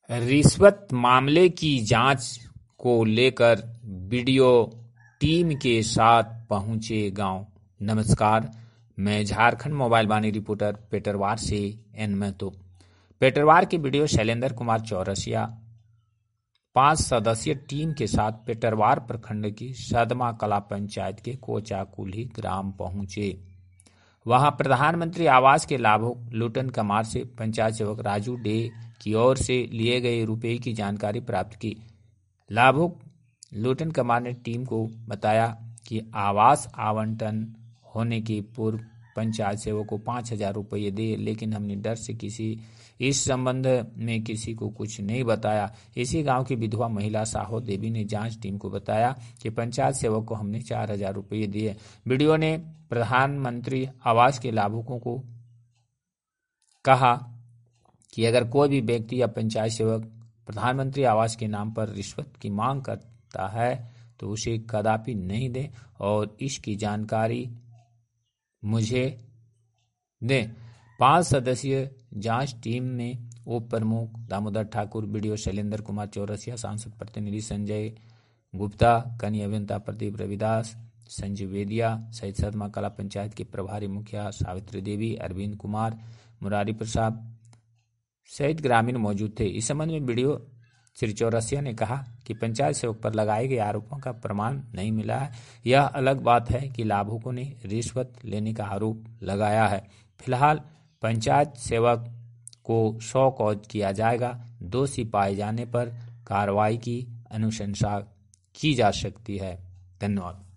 रिश्वत मामले की जांच को लेकर वीडियो टीम के साथ पहुंचे गांव। नमस्कार, मैं झारखंड मोबाइल वाणी रिपोर्टर पेटरवार से एन महतो। पेटरवार के वीडियो शैलेंद्र कुमार चौरसिया 5 सदस्यीय टीम के साथ पेटरवार प्रखंड की सदमा कला पंचायत के कोचाकुली ग्राम पहुंचे। वहां प्रधानमंत्री आवास के लाभुक लुटन कमार से पंचायत सेवक राजू डे की ओर से लिए गए रुपए की जानकारी प्राप्त की। लाभुक लुटन कमार ने टीम को बताया कि आवास आवंटन होने के पूर्व पंचायत सेवक को 5,000 रुपये दे, लेकिन हमने डर से इस संबंध में किसी को कुछ नहीं बताया। इसी गांव की विधवा महिला साहो देवी ने जांच टीम को बताया कि पंचायत सेवक को हमने 4,000 रुपये दिए। वीडियो ने प्रधानमंत्री आवास के लाभुकों को कहा कि अगर कोई भी व्यक्ति या पंचायत सेवक प्रधानमंत्री आवास के नाम पर रिश्वत की मांग करता है तो उसे कदापि नहीं दे और इसकी जानकारी मुझे दें। 5 सदस्यीय जांच टीम में उप प्रमुख दामोदर ठाकुर, वीडियो शैलेंद्र कुमार चौरसिया, सांसद प्रतिनिधि संजय गुप्ता, कनीय अभियंता प्रदीप रविदास, संजीव वेदिया सहित सदमा कला पंचायत के प्रभारी मुखिया सावित्री देवी, अरविंद कुमार, मुरारी प्रसाद सहित ग्रामीण मौजूद थे। इस संबंध में वीडियो श्री चौरसिया ने कहा कि पंचायत सेवक पर लगाए गए आरोपों का प्रमाण नहीं मिला है। यह अलग बात है कि लाभुकों ने रिश्वत लेने का आरोप लगाया है। फिलहाल पंचायत सेवक को शौकौज किया जाएगा। दोषी पाए जाने पर कार्रवाई की अनुशंसा की जा सकती है। धन्यवाद।